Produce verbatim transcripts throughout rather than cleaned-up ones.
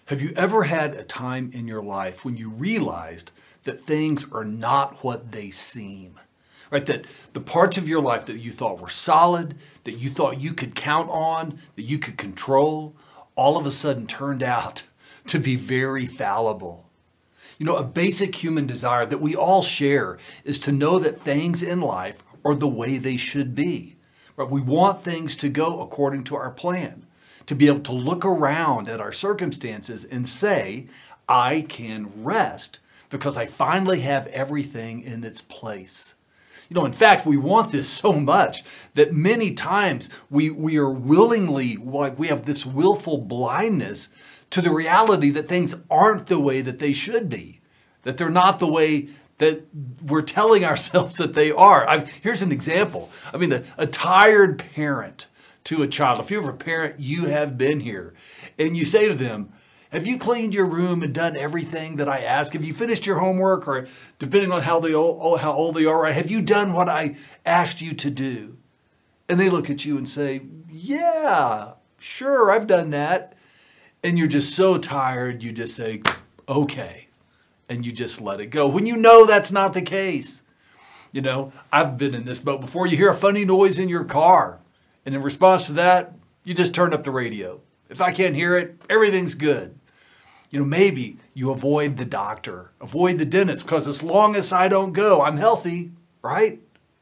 Have you ever had a time in your life when you realized that things are not what they seem? Right? That the parts of your life that you thought were solid, that you thought you could count on, that you could control, all of a sudden turned out to be very fallible. You know, a basic human desire that we all share is to know that things in life are the way they should be. Right? We want things to go according to our plan, to be able to look around at our circumstances and say, I can rest because I finally have everything in its place. You know, in fact, we want this so much that many times we, we are willingly, like we have this willful blindness to the reality that things aren't the way that they should be, that they're not the way that we're telling ourselves that they are. I, here's an example. I mean, a, a tired parent to a child. If you're a parent, you have been here. And you say to them, have you cleaned your room and done everything that I ask? Have you finished your homework? Or depending on how, they old, how old they are, right, have you done what I asked you to do? And they look at you and say, yeah, sure, I've done that. And you're just so tired, you just say, okay. And you just let it go. When you know that's not the case. You know, I've been in this boat before. You hear a funny noise in your car. And in response to that, you just turn up the radio. If I can't hear it, everything's good. You know, maybe you avoid the doctor, avoid the dentist, because as long as I don't go, I'm healthy, right?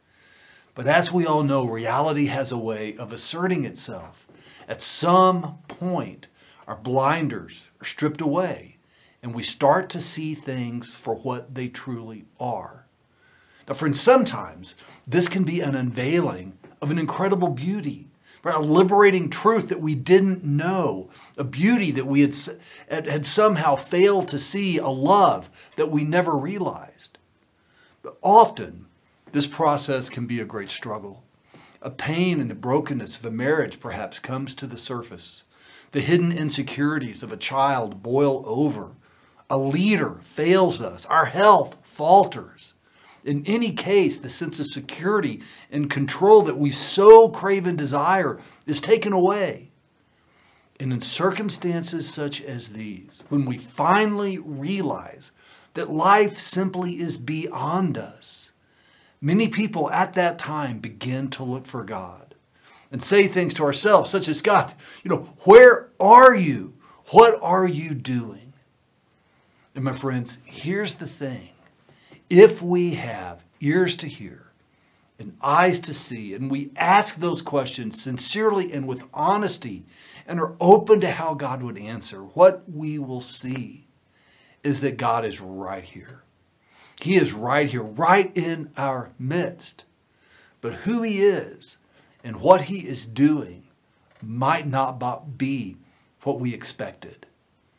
But as we all know, reality has a way of asserting itself. At some point, our blinders are stripped away, and we start to see things for what they truly are. Now, friends, sometimes this can be an unveiling of an incredible beauty, right? A liberating truth that we didn't know, a beauty that we had, had somehow failed to see, a love that we never realized. But often, this process can be a great struggle. A pain and the brokenness of a marriage perhaps comes to the surface. The hidden insecurities of a child boil over. A leader fails us. Our health falters. In any case, the sense of security and control that we so crave and desire is taken away. And in circumstances such as these, when we finally realize that life simply is beyond us, many people at that time begin to look for God and say things to ourselves such as, God, you know, where are you? What are you doing? And my friends, here's the thing. If we have ears to hear and eyes to see, and we ask those questions sincerely and with honesty and are open to how God would answer, what we will see is that God is right here. He is right here, right in our midst. But who He is and what He is doing might not be what we expected.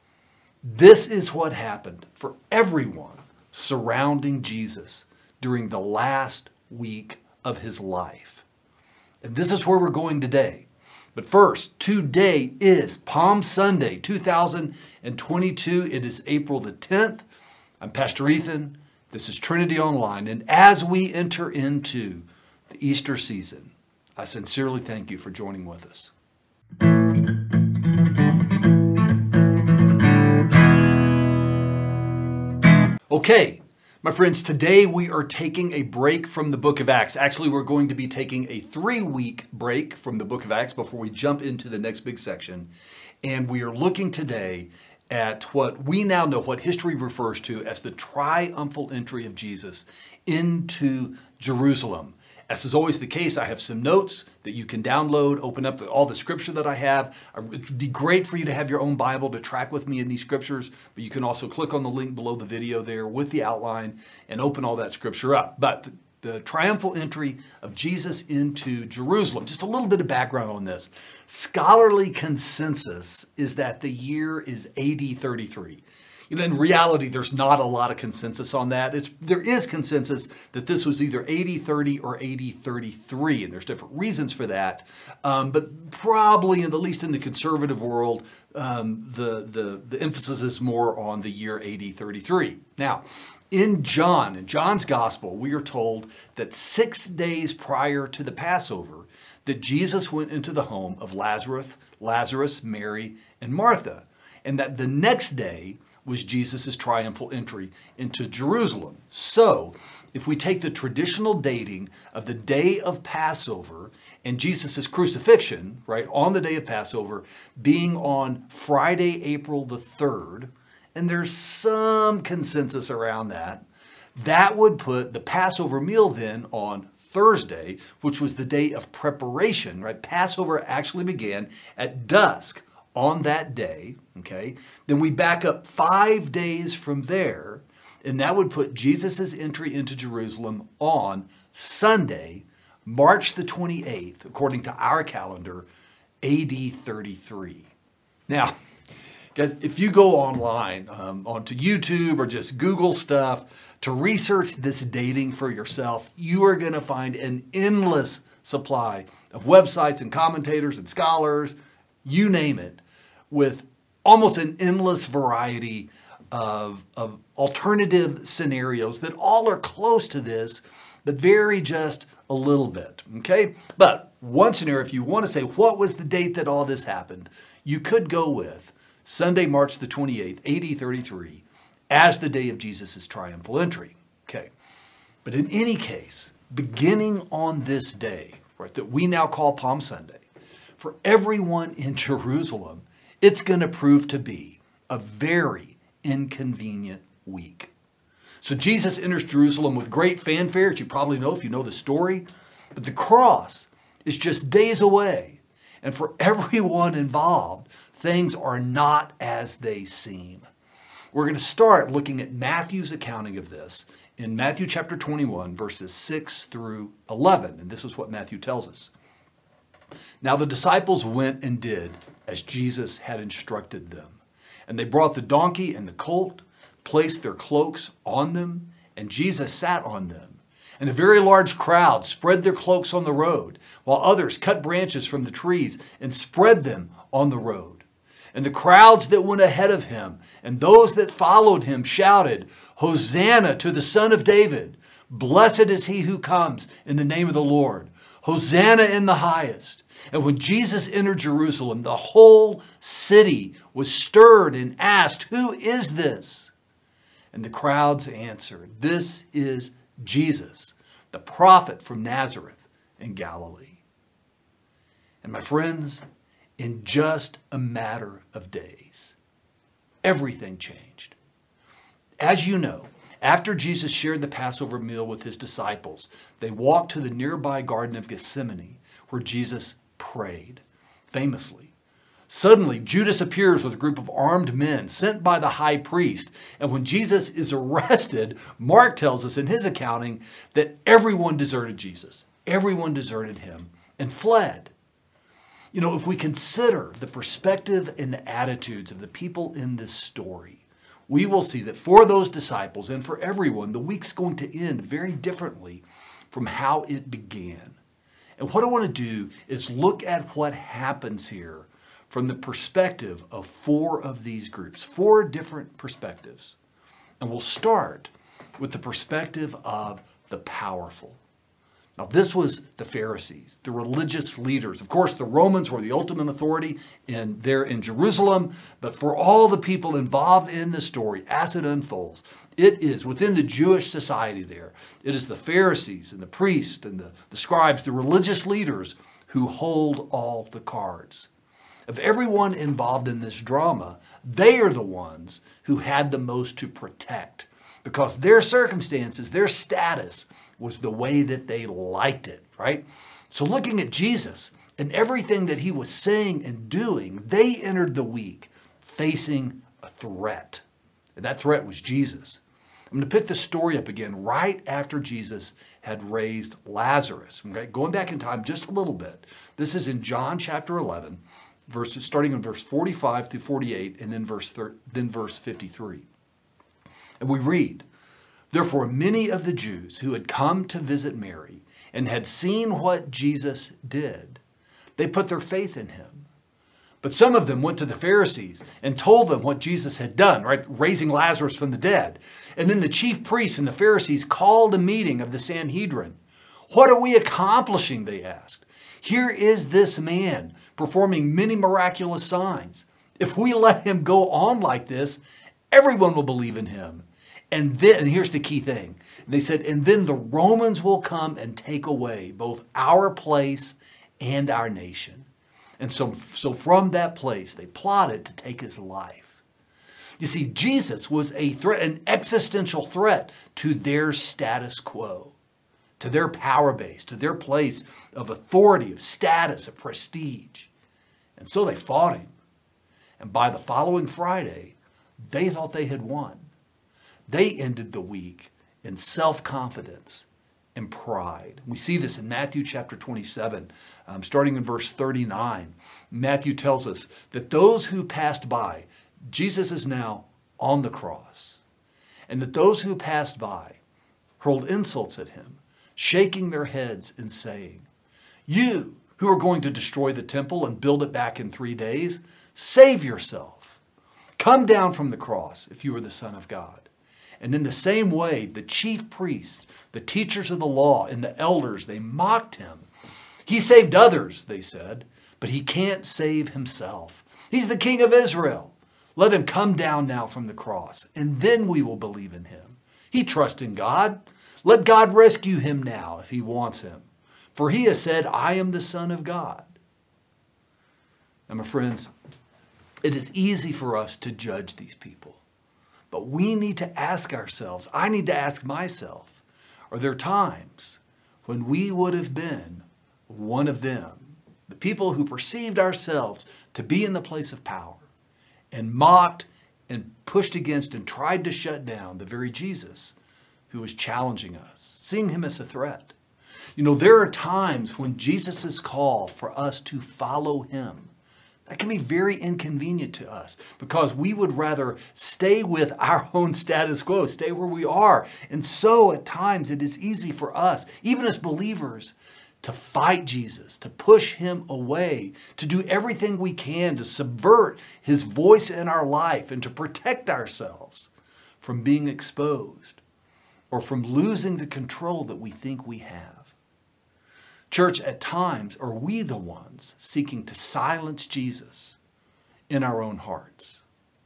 This is what happened for everyone surrounding Jesus during the last week of His life. And this is where we're going today. But first, today is Palm Sunday, two thousand twenty-two. It is April the tenth. I'm Pastor Ethan. This is Trinity Online. And as we enter into the Easter season, I sincerely thank you for joining with us. Okay, my friends, today we are taking a break from the book of Acts. Actually, we're going to be taking a three-week break from the book of Acts before we jump into the next big section. And we are looking today at what we now know, what history refers to as the triumphal entry of Jesus into Jerusalem. As is always the case, I have some notes that you can download, open up the, all the scripture that I have. It would be great for you to have your own Bible to track with me in these scriptures, but you can also click on the link below the video there with the outline and open all that scripture up. But the, the triumphal entry of Jesus into Jerusalem, just a little bit of background on this. Scholarly consensus is that the year is A D thirty-three. You know, in reality, there's not a lot of consensus on that. It's, there is consensus that this was either A D thirty or A D thirty-three, and there's different reasons for that. Um, but probably, at least in the conservative world, um, the, the, the emphasis is more on the year A D thirty-three. Now, in John, in John's Gospel, we are told that six days prior to the Passover, that Jesus went into the home of Lazarus, Lazarus, Mary, and Martha. and that the next day was Jesus' triumphal entry into Jerusalem. So, if we take the traditional dating of the day of Passover and Jesus' crucifixion, right, on the day of Passover, being on Friday, April the third, and there's some consensus around that, that would put the Passover meal then on Thursday, which was the day of preparation, right? Passover actually began at dusk on that day, okay? Then we back up five days from there, and that would put Jesus' entry into Jerusalem on Sunday, March the twenty-eighth, according to our calendar, A D thirty-three. Now, guys, if you go online, um, onto YouTube or just Google stuff to research this dating for yourself, you are going to find an endless supply of websites and commentators and scholars, you name it, with almost an endless variety of, of alternative scenarios that all are close to this, but vary just a little bit, okay? But one scenario, if you want to say, what was the date that all this happened, you could go with Sunday, March the twenty-eighth, A D thirty-three, as the day of Jesus' triumphal entry, okay? But in any case, beginning on this day, right, that we now call Palm Sunday, for everyone in Jerusalem, it's going to prove to be a very inconvenient week. So Jesus enters Jerusalem with great fanfare, as you probably know if you know the story, but the cross is just days away. And for everyone involved, things are not as they seem. We're going to start looking at Matthew's accounting of this in Matthew chapter twenty-one, verses six through eleven. And this is what Matthew tells us. Now the disciples went and did as Jesus had instructed them. And they brought the donkey and the colt, placed their cloaks on them, and Jesus sat on them. And a very large crowd spread their cloaks on the road, while others cut branches from the trees and spread them on the road. And the crowds that went ahead of him and those that followed him shouted, "Hosanna to the Son of David! Blessed is he who comes in the name of the Lord! Hosanna in the highest!" And when Jesus entered Jerusalem, the whole city was stirred and asked, "Who is this?" And the crowds answered, "This is Jesus, the prophet from Nazareth in Galilee." And my friends, in just a matter of days, everything changed. As you know, after Jesus shared the Passover meal with his disciples, they walked to the nearby Garden of Gethsemane, where Jesus prayed, famously. Suddenly, Judas appears with a group of armed men sent by the high priest. And when Jesus is arrested, Mark tells us in his accounting that everyone deserted Jesus. Everyone deserted him and fled. You know, if we consider the perspective and the attitudes of the people in this story, we will see that for those disciples and for everyone, the week's going to end very differently from how it began. And what I want to do is look at what happens here from the perspective of four of these groups, four different perspectives. And we'll start with the perspective of the powerful. Now, this was the Pharisees, the religious leaders. Of course, the Romans were the ultimate authority in there in Jerusalem, but for all the people involved in the story, as it unfolds, it is within the Jewish society there. It is the Pharisees and the priests and the, the scribes, the religious leaders who hold all the cards. Of everyone involved in this drama, they are the ones who had the most to protect because their circumstances, their status was the way that they liked it, right? So looking at Jesus and everything that he was saying and doing, they entered the week facing a threat. And that threat was Jesus. I'm going to pick the story up again right after Jesus had raised Lazarus. Okay? Going back in time just a little bit. This is in John chapter eleven, verses starting in verse forty-five through forty-eight, and then verse thir- then verse fifty-three. And we read, "Therefore many of the Jews who had come to visit Mary and had seen what Jesus did, they put their faith in him. But some of them went to the Pharisees and told them what Jesus had done, right? Raising Lazarus from the dead. And then the chief priests and the Pharisees called a meeting of the Sanhedrin. 'What are we accomplishing?' they asked. 'Here is this man performing many miraculous signs. If we let him go on like this, everyone will believe in him. And then, and here's the key thing. They said, and then the Romans will come and take away both our place and our nation. And so, so from that place, they plotted to take his life. You see, Jesus was a threat, an existential threat to their status quo, to their power base, to their place of authority, of status, of prestige. And so they fought him. And by the following Friday, they thought they had won. They ended the week in self-confidence and pride. We see this in Matthew chapter twenty-seven, um, starting in verse thirty-nine. Matthew tells us that those who passed by, Jesus is now on the cross, and that those who passed by hurled insults at him, shaking their heads and saying, "You who are going to destroy the temple and build it back in three days, save yourself. Come down from the cross if you are the Son of God." And in the same way, the chief priests, the teachers of the law, and the elders, they mocked him. He saved others, they said, but he can't save himself. He's the King of Israel. Let him come down now from the cross, and then we will believe in him. He trusts in God. Let God rescue him now if he wants him. For he has said, "I am the Son of God." Now, my friends, it is easy for us to judge these people. But we need to ask ourselves, I need to ask myself, are there times when we would have been one of them, the people who perceived ourselves to be in the place of power and mocked and pushed against and tried to shut down the very Jesus who was challenging us, seeing him as a threat? You know, there are times when Jesus' call for us to follow him, that can be very inconvenient to us because we would rather stay with our own status quo, stay where we are. And so at times it is easy for us, even as believers, to fight Jesus, to push him away, to do everything we can to subvert his voice in our life and to protect ourselves from being exposed or from losing the control that we think we have. Church, at times, are we the ones seeking to silence Jesus in our own hearts?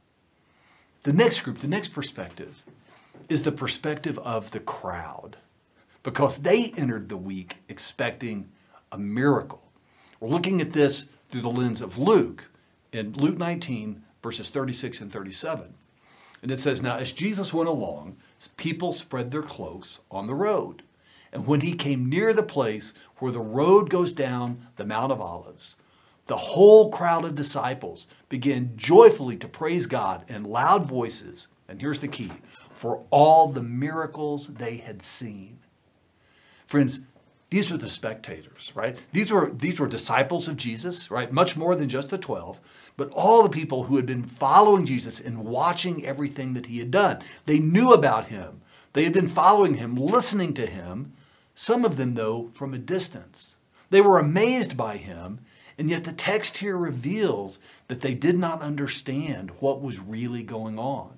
The next group, the next perspective, is the perspective of the crowd, because they entered the week expecting a miracle. We're looking at this through the lens of Luke, in Luke nineteen, verses thirty-six and thirty-seven. And it says, "Now as Jesus went along, people spread their cloaks on the road. And when he came near the place where the road goes down the Mount of Olives, the whole crowd of disciples began joyfully to praise God in loud voices," and here's the key, "for all the miracles they had seen." Friends, these were the spectators, right? These were, these were disciples of Jesus, right? Much more than just the twelve, but all the people who had been following Jesus and watching everything that he had done. They knew about him. They had been following him, listening to him, some of them, though, from a distance. They were amazed by him, and yet the text here reveals that they did not understand what was really going on.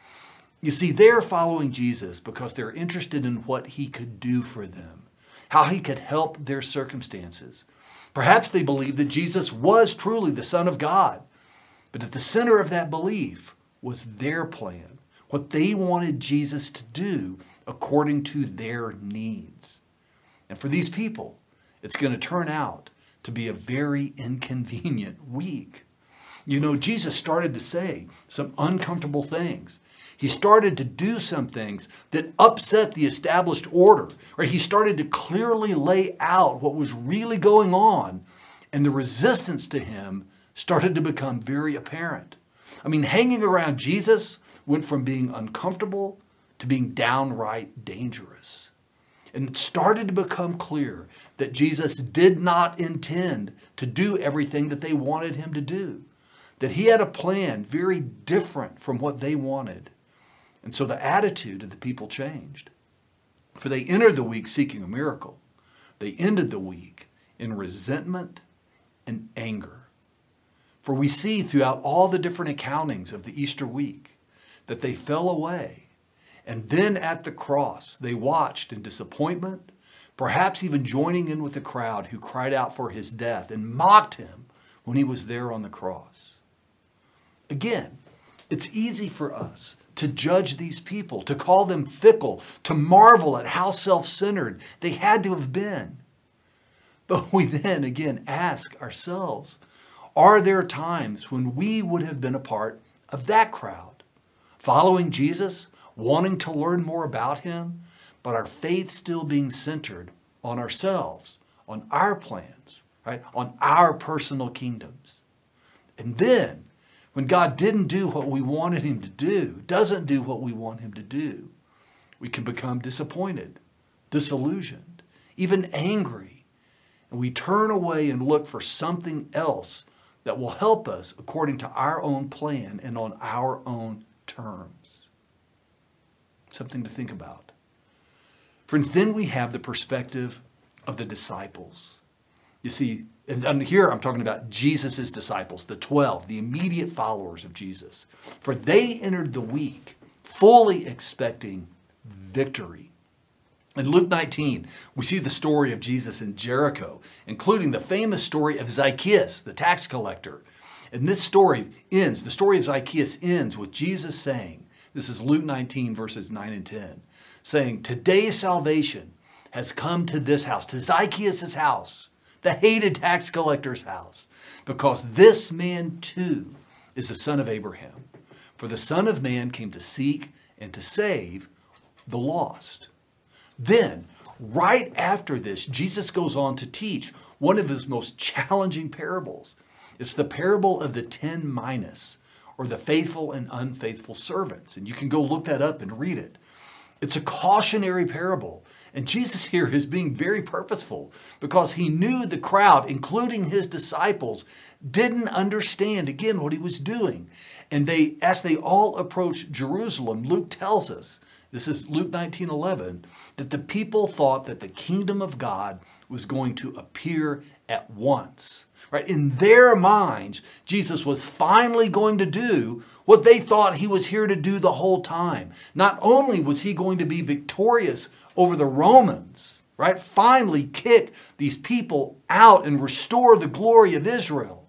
You see, they're following Jesus because they're interested in what he could do for them, how he could help their circumstances. Perhaps they believed that Jesus was truly the Son of God, but at the center of that belief was their plan, what they wanted Jesus to do according to their needs. And for these people, it's going to turn out to be a very inconvenient week. You know, Jesus started to say some uncomfortable things. He started to do some things that upset the established order. Right? He started to clearly lay out what was really going on, and the resistance to him started to become very apparent. I mean, hanging around Jesus went from being uncomfortable to being downright dangerous. And it started to become clear that Jesus did not intend to do everything that they wanted him to do, that he had a plan very different from what they wanted. And so the attitude of the people changed. For they entered the week seeking a miracle. They ended the week in resentment and anger. For we see throughout all the different accountings of the Easter week that they fell away. And then at the cross, they watched in disappointment, perhaps even joining in with the crowd who cried out for his death and mocked him when he was there on the cross. Again, it's easy for us to judge these people, to call them fickle, to marvel at how self-centered they had to have been. But we then again ask ourselves, are there times when we would have been a part of that crowd, following Jesus, wanting to learn more about him, but our faith still being centered on ourselves, on our plans, right? On our personal kingdoms? And then, when God didn't do what we wanted him to do, doesn't do what we want him to do, we can become disappointed, disillusioned, even angry. And we turn away and look for something else that will help us according to our own plan and on our own terms. Something to think about. Friends, then we have the perspective of the disciples. You see, and here I'm talking about Jesus' disciples, the twelve, the immediate followers of Jesus. For they entered the week fully expecting victory. In Luke nineteen, we see the story of Jesus in Jericho, including the famous story of Zacchaeus, the tax collector. And this story ends, the story of Zacchaeus ends with Jesus saying, this is Luke nineteen, verses nine and ten, saying, today salvation has come to this house, to Zacchaeus' house, the hated tax collector's house, because this man too is the son of Abraham. For the Son of Man came to seek and to save the lost. Then, right after this, Jesus goes on to teach one of his most challenging parables. It's the parable of the ten minas, or the faithful and unfaithful servants. And you can go look that up and read it. It's a cautionary parable. And Jesus here is being very purposeful because he knew the crowd, including his disciples, didn't understand, again, what he was doing. And they, as they all approached Jerusalem, Luke tells us, this is Luke nineteen eleven, that the people thought that the kingdom of God was going to appear at once. Right? In their minds, Jesus was finally going to do what they thought he was here to do the whole time. Not only was he going to be victorious over the Romans, right? Finally kick these people out and restore the glory of Israel.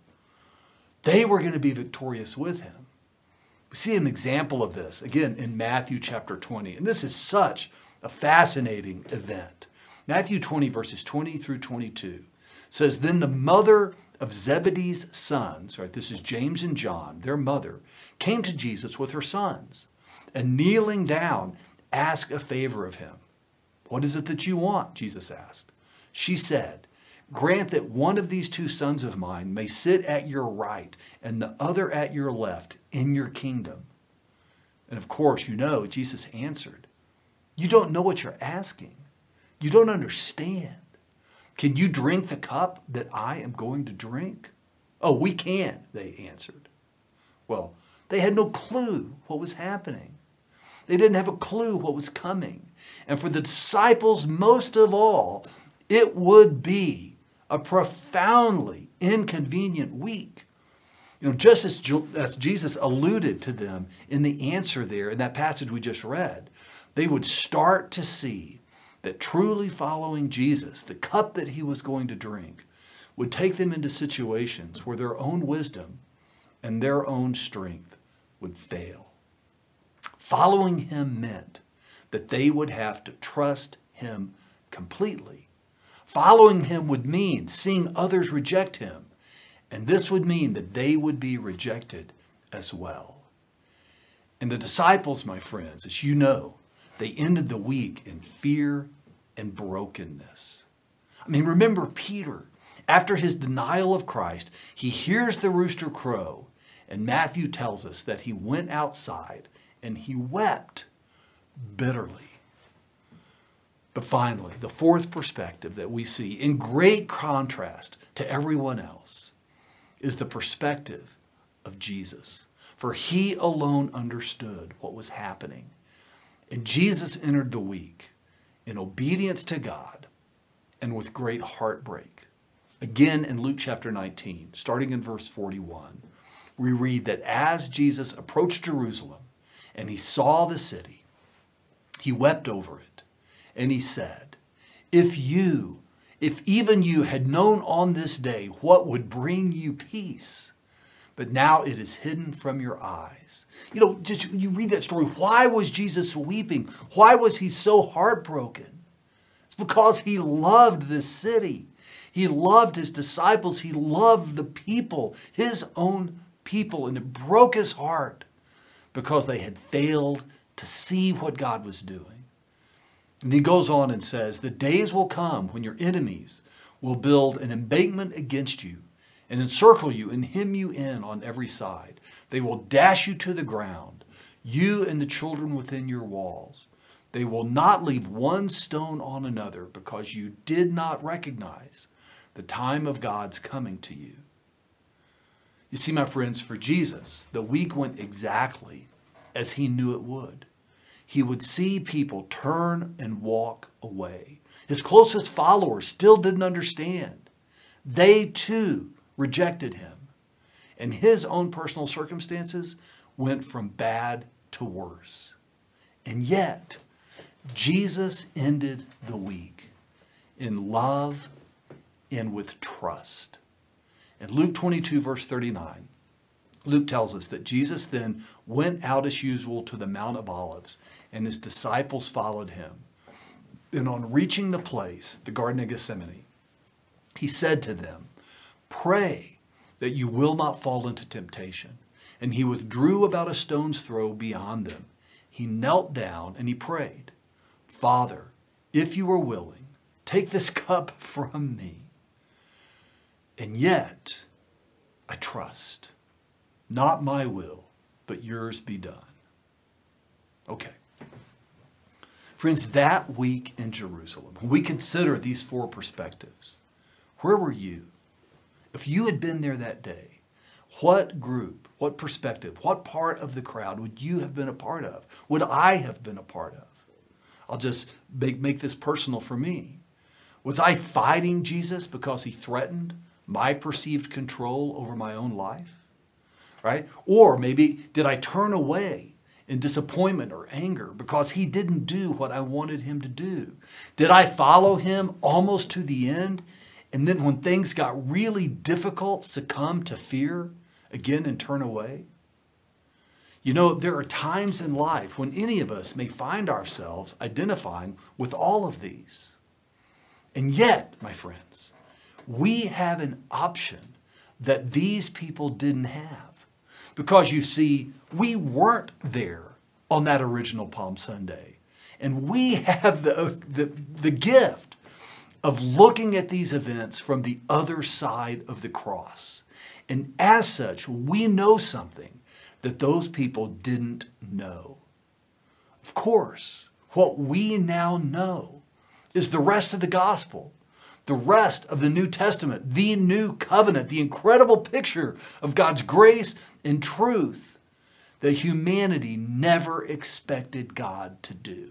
They were going to be victorious with him. We see an example of this, again, in Matthew chapter twenty. And this is such a fascinating event. Matthew twenty, verses twenty through twenty-two says, then the mother of Zebedee's sons, right? This is James and John, their mother, came to Jesus with her sons and kneeling down, asked a favor of him. What is it that you want? Jesus asked. She said, grant that one of these two sons of mine may sit at your right and the other at your left in your kingdom. And of course, you know, Jesus answered, you don't know what you're asking. You don't understand. Can you drink the cup that I am going to drink? Oh, we can, they answered. Well, they had no clue what was happening. They didn't have a clue what was coming. And for the disciples, most of all, it would be a profoundly inconvenient week. You know, just as, as Jesus alluded to them in the answer there, in that passage we just read, they would start to see that truly following Jesus, the cup that he was going to drink, would take them into situations where their own wisdom and their own strength would fail. Following him meant that they would have to trust him completely. Following him would mean seeing others reject him, and this would mean that they would be rejected as well. And the disciples, my friends, as you know, they ended the week in fear and brokenness. I mean, remember Peter. After his denial of Christ, he hears the rooster crow, and Matthew tells us that he went outside and he wept bitterly. But finally, the fourth perspective that we see, in great contrast to everyone else, is the perspective of Jesus. For he alone understood what was happening. And Jesus entered the week in obedience to God and with great heartbreak. Again, in Luke chapter nineteen, starting in verse forty-one, we read that as Jesus approached Jerusalem and he saw the city, he wept over it. And he said, if you, if even you had known on this day what would bring you peace, but now it is hidden from your eyes. You know, just you read that story. Why was Jesus weeping? Why was he so heartbroken? It's because he loved this city. He loved his disciples. He loved the people, his own people, and it broke his heart because they had failed to see what God was doing. And he goes on and says, the days will come when your enemies will build an embankment against you and encircle you and hem you in on every side. They will dash you to the ground, you and the children within your walls. They will not leave one stone on another because you did not recognize the time of God's coming to you. You see, my friends, for Jesus, the week went exactly as he knew it would. He would see people turn and walk away. His closest followers still didn't understand. They too rejected him. And his own personal circumstances went from bad to worse. And yet, Jesus ended the week in love and with trust. In Luke twenty-two, verse thirty-nine, Luke tells us that Jesus then went out as usual to the Mount of Olives, and his disciples followed him. And on reaching the place, the Garden of Gethsemane, he said to them, pray that you will not fall into temptation. And he withdrew about a stone's throw beyond them. He knelt down and he prayed, Father, if you are willing, take this cup from me. And yet, I trust, not my will, but yours be done. Okay. Friends, that week in Jerusalem, when we consider these four perspectives, where were you? If you had been there that day, what group, what perspective, what part of the crowd would you have been a part of? Would I have been a part of? I'll just make, make this personal for me. Was I fighting Jesus because he threatened my perceived control over my own life? Right? Or maybe did I turn away in disappointment or anger because he didn't do what I wanted him to do? Did I follow him almost to the end, and then when things got really difficult, succumb to fear again and turn away? You know, there are times in life when any of us may find ourselves identifying with all of these. And yet, my friends, we have an option that these people didn't have. Because you see, we weren't there on that original Palm Sunday. And we have the, the, the gift of looking at these events from the other side of the cross. And as such, we know something that those people didn't know. Of course, what we now know is the rest of the gospel, the rest of the New Testament, the new covenant, the incredible picture of God's grace and truth that humanity never expected God to do.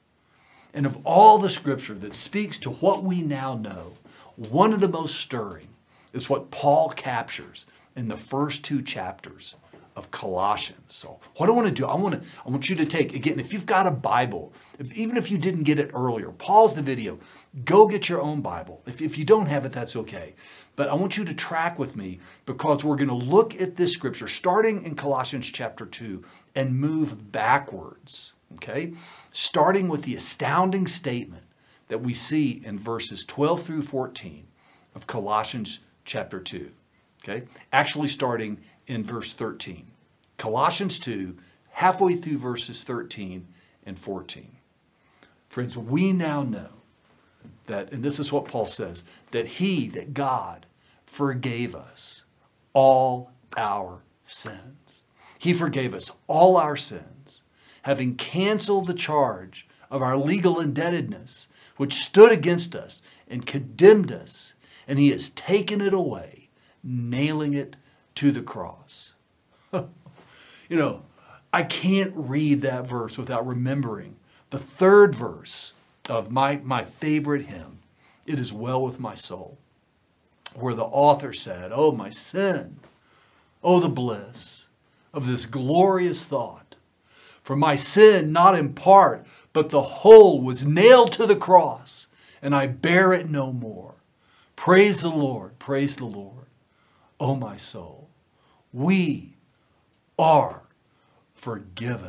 And of all the scripture that speaks to what we now know, one of the most stirring is what Paul captures in the first two chapters of Colossians. So what I want to do, I want to, I want you to take, again, if you've got a Bible, if, even if you didn't get it earlier, pause the video, go get your own Bible. If, if you don't have it, that's okay. But I want you to track with me because we're going to look at this scripture starting in Colossians chapter two and move backwards, okay? Starting with the astounding statement that we see in verses twelve through fourteen of Colossians chapter two, okay? Actually starting in verse thirteen. Colossians two, halfway through verses thirteen and fourteen. Friends, we now know that, and this is what Paul says, that he, that God, forgave us all our sins. He forgave us all our sins, having canceled the charge of our legal indebtedness, which stood against us and condemned us, and he has taken it away, nailing it to the cross. You know, I can't read that verse without remembering the third verse of my, my favorite hymn, It Is Well With My Soul, where the author said, oh, my sin, oh, the bliss of this glorious thought. For my sin, not in part, but the whole, was nailed to the cross, and I bear it no more. Praise the Lord, praise the Lord, oh, my soul. we are forgiven.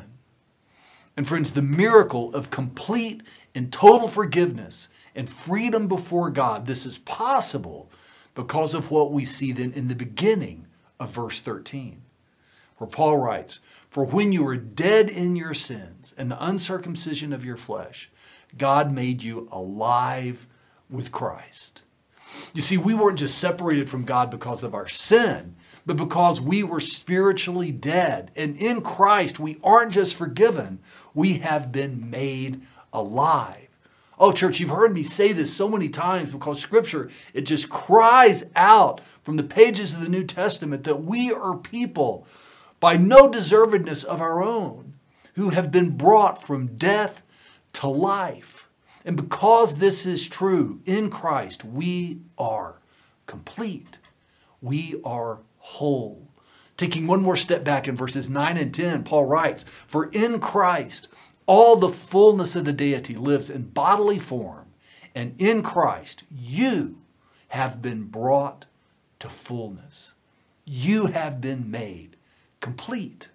And friends, the miracle of complete and total forgiveness and freedom before God, this is possible because of what we see then in the beginning of verse thirteen, where Paul writes, "For when you were dead in your sins and the uncircumcision of your flesh, God made you alive with Christ." You see, we weren't just separated from God because of our sin, but because we were spiritually dead. And in Christ, we aren't just forgiven, we have been made alive. Oh, church, you've heard me say this so many times because Scripture, it just cries out from the pages of the New Testament that we are people by no deservedness of our own who have been brought from death to life. And because this is true, in Christ, we are complete. We are whole. Taking one more step back in verses nine and ten, Paul writes, "For in Christ, all the fullness of the deity lives in bodily form, and in Christ you have been brought to fullness." You have been made complete.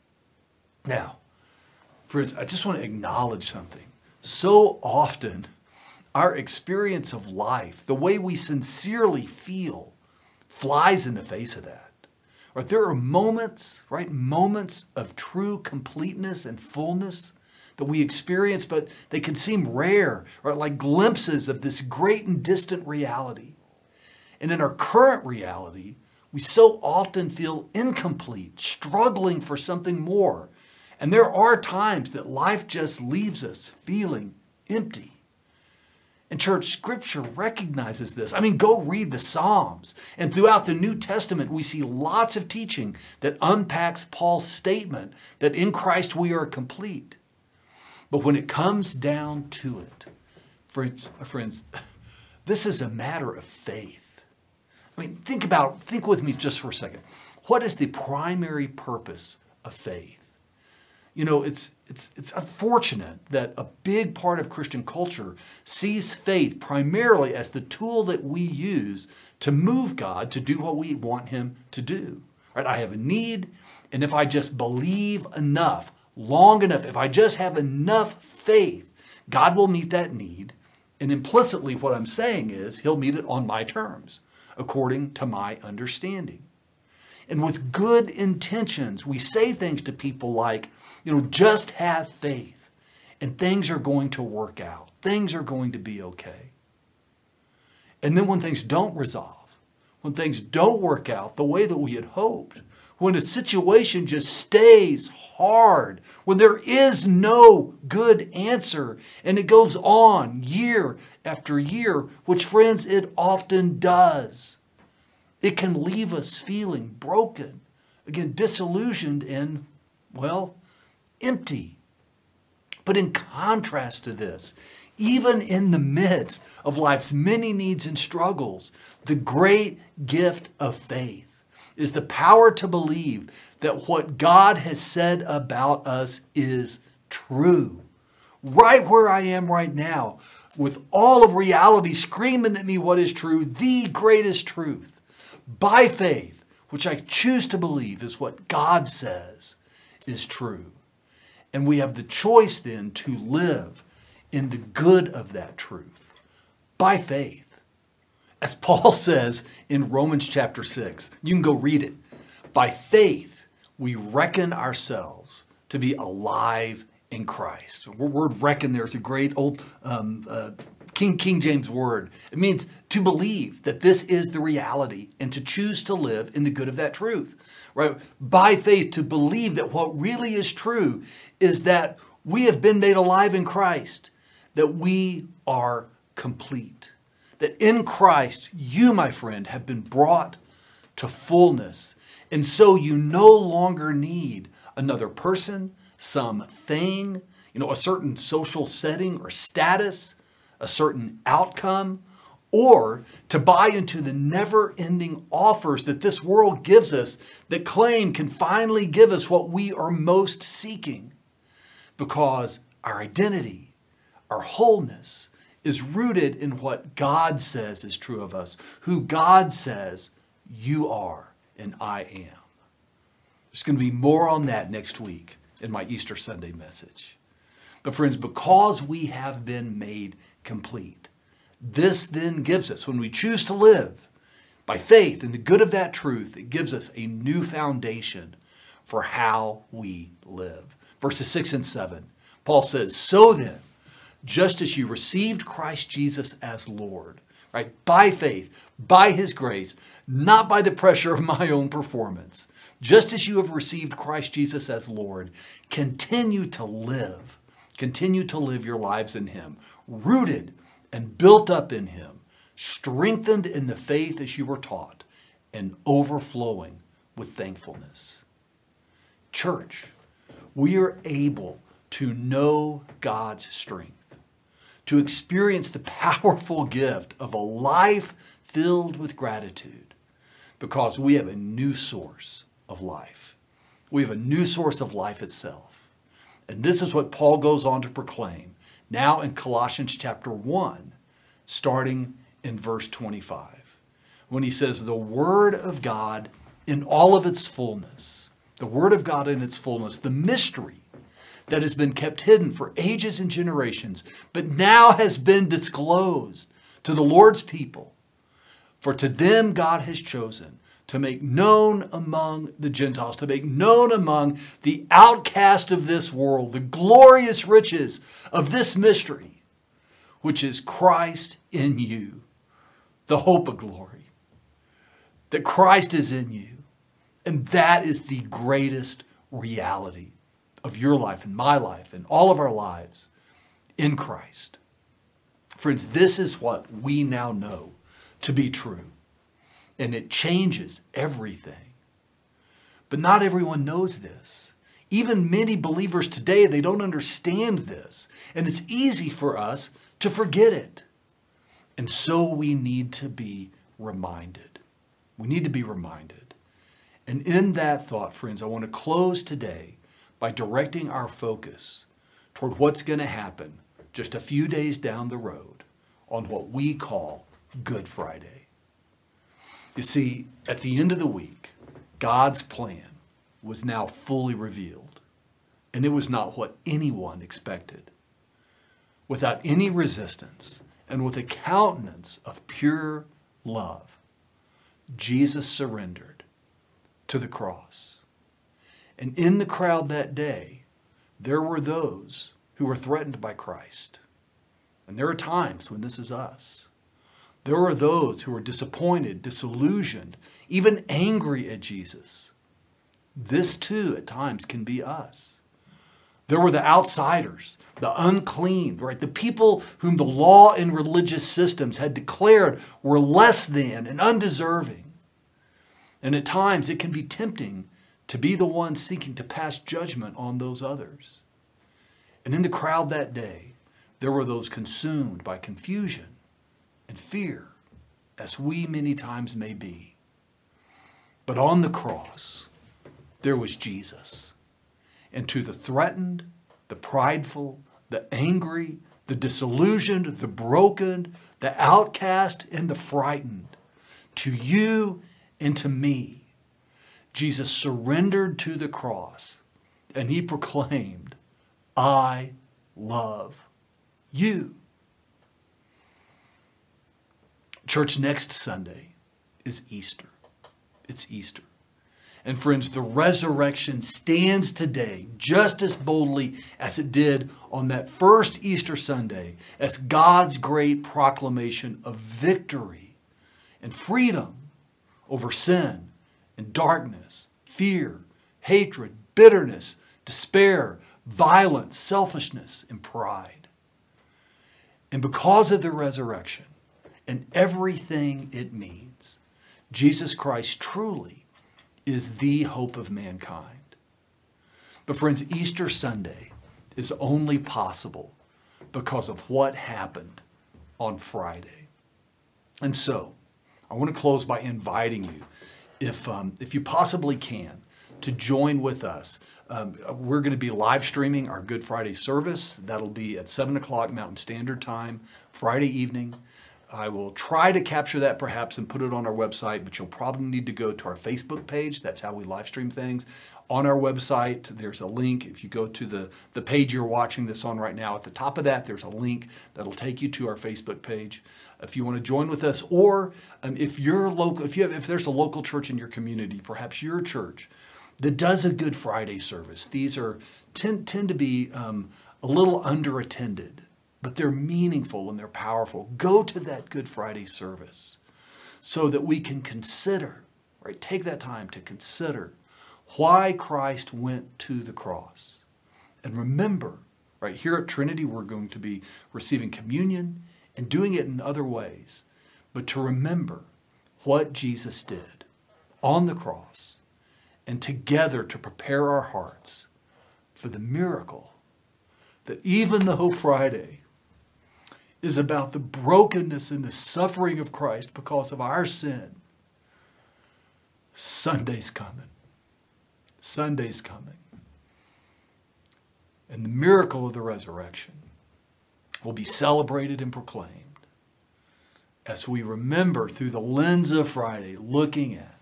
Now, friends, I just want to acknowledge something. So often, our experience of life, the way we sincerely feel, flies in the face of that. Right? There are moments, right? Moments of true completeness and fullness that we experience, but they can seem rare, right? Like glimpses of this great and distant reality. And in our current reality, we so often feel incomplete, struggling for something more. And there are times that life just leaves us feeling empty. And church, Scripture recognizes this. I mean, go read the Psalms. And throughout the New Testament, we see lots of teaching that unpacks Paul's statement that in Christ we are complete. But when it comes down to it, friends, friends, this is a matter of faith. I mean, think about, think with me just for a second. What is the primary purpose of faith? You know, it's it's it's unfortunate that a big part of Christian culture sees faith primarily as the tool that we use to move God to do what we want him to do. Right? I have a need, and if I just believe enough, long enough, if I just have enough faith, God will meet that need. And implicitly what I'm saying is he'll meet it on my terms, according to my understanding. And with good intentions, we say things to people like, you know, just have faith and things are going to work out. Things are going to be okay. And then when things don't resolve, when things don't work out the way that we had hoped, when a situation just stays hard, when there is no good answer, and it goes on year after year, which, friends, it often does, it can leave us feeling broken, again, disillusioned and, well, empty. But in contrast to this, even in the midst of life's many needs and struggles, the great gift of faith is the power to believe that what God has said about us is true. Right where I am right now, with all of reality screaming at me what is true, the greatest truth, by faith, which I choose to believe is what God says is true. And we have the choice then to live in the good of that truth by faith. As Paul says in Romans chapter six, you can go read it. By faith, we reckon ourselves to be alive in Christ. The word reckon there is a great old um, uh, King, King James word. It means to believe that this is the reality and to choose to live in the good of that truth. Right? By faith, to believe that what really is true is that we have been made alive in Christ, that we are complete. That in Christ, you, my friend, have been brought to fullness. And so you no longer need another person, some thing, you know, a certain social setting or status, a certain outcome, or to buy into the never-ending offers that this world gives us that claim can finally give us what we are most seeking. Because our identity, our wholeness, is rooted in what God says is true of us, who God says you are and I am. There's going to be more on that next week in my Easter Sunday message. But friends, because we have been made complete, this then gives us, when we choose to live by faith in the good of that truth, it gives us a new foundation for how we live. Verses six and seven, Paul says, so then, just as you received Christ Jesus as Lord, right, by faith, by his grace, not by the pressure of my own performance, just as you have received Christ Jesus as Lord, continue to live, continue to live your lives in him, rooted and built up in him, strengthened in the faith as you were taught, and overflowing with thankfulness. Church, we are able to know God's strength, to experience the powerful gift of a life filled with gratitude, because we have a new source of life. We have a new source of life itself. And this is what Paul goes on to proclaim now in Colossians chapter one, starting in verse twenty-five, when he says, the Word of God in all of its fullness, the Word of God in its fullness, the mystery that has been kept hidden for ages and generations, but now has been disclosed to the Lord's people. For to them God has chosen to make known among the Gentiles, to make known among the outcast of this world, the glorious riches of this mystery, which is Christ in you, the hope of glory. That Christ is in you. And that is the greatest reality of your life and my life and all of our lives in Christ. Friends, this is what we now know to be true. And it changes everything. But not everyone knows this. Even many believers today, they don't understand this. And it's easy for us to forget it. And so we need to be reminded. We need to be reminded. And in that thought, friends, I want to close today by directing our focus toward what's going to happen just a few days down the road on what we call Good Friday. You see, at the end of the week, God's plan was now fully revealed, and it was not what anyone expected. Without any resistance and with a countenance of pure love, Jesus surrendered to the cross. And in the crowd that day, there were those who were threatened by Christ. And there are times when this is us. There are those who are disappointed, disillusioned, even angry at Jesus. This too at times can be us. There were the outsiders, the unclean, right? The people whom the law and religious systems had declared were less than and undeserving. And at times it can be tempting to be the one seeking to pass judgment on those others. And in the crowd that day, there were those consumed by confusion and fear, as we many times may be. But on the cross, there was Jesus. And to the threatened, the prideful, the angry, the disillusioned, the broken, the outcast, and the frightened, to you and to me, Jesus surrendered to the cross, and he proclaimed, I love you. Church, next Sunday is Easter. It's Easter. And friends, the resurrection stands today just as boldly as it did on that first Easter Sunday as God's great proclamation of victory and freedom over sin and darkness, fear, hatred, bitterness, despair, violence, selfishness, and pride. And because of the resurrection and everything it means, Jesus Christ truly is the hope of mankind. But friends, Easter Sunday is only possible because of what happened on Friday. And so, I want to close by inviting you, if, um, if you possibly can, to join with us. Um, we're going to be live streaming our Good Friday service. That'll be at seven o'clock Mountain Standard Time, Friday evening. I will try to capture that perhaps and put it on our website, but you'll probably need to go to our Facebook page. That's how we live stream things. On our website, there's a link. If you go to the, the page you're watching this on right now, at the top of that, there's a link that'll take you to our Facebook page. If you want to join with us, or um, if you're local, if you have, if there's a local church in your community, perhaps your church that does a Good Friday service. These are tend, tend to be um, a little underattended, but they're meaningful and they're powerful. Go to that Good Friday service so that we can consider, right? Take that time to consider why Christ went to the cross. And remember, right here at Trinity, we're going to be receiving communion and doing it in other ways, but to remember what Jesus did on the cross and together to prepare our hearts for the miracle that even though Friday is about the brokenness and the suffering of Christ because of our sin, Sunday's coming. Sunday's coming. And the miracle of the resurrection will be celebrated and proclaimed as we remember through the lens of Friday, looking at,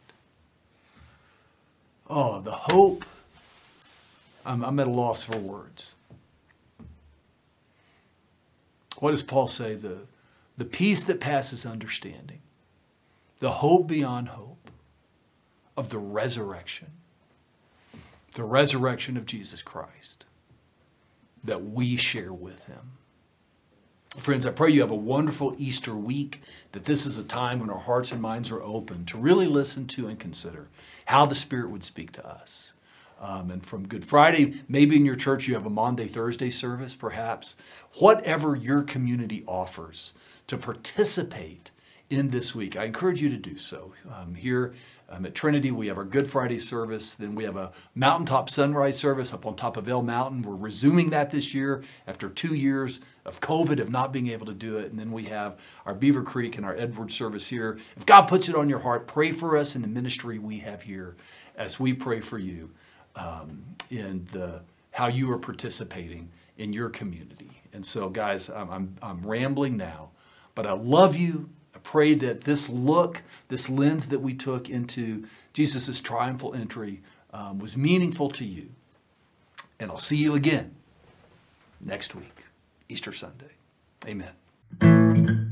oh, the hope. I'm, I'm at a loss for words. What does Paul say? The, the peace that passes understanding, the hope beyond hope of the resurrection, the resurrection of Jesus Christ that we share with him. Friends, I pray you have a wonderful Easter week, that this is a time when our hearts and minds are open to really listen to and consider how the Spirit would speak to us. Um, and from Good Friday, maybe in your church you have a Maundy, Thursday service, perhaps. Whatever your community offers to participate in this week, I encourage you to do so. Um, here um, at Trinity, we have our Good Friday service. Then we have a Mountaintop Sunrise service up on top of Vail Mountain. We're resuming that this year after two years of COVID, of not being able to do it. And then we have our Beaver Creek and our Edward service here. If God puts it on your heart, pray for us in the ministry we have here as we pray for you um, in the how you are participating in your community. And so, guys, I'm, I'm, I'm rambling now, but I love you. I pray that this look, this lens that we took into Jesus' triumphal entry um, was meaningful to you. And I'll see you again next week, Easter Sunday. Amen.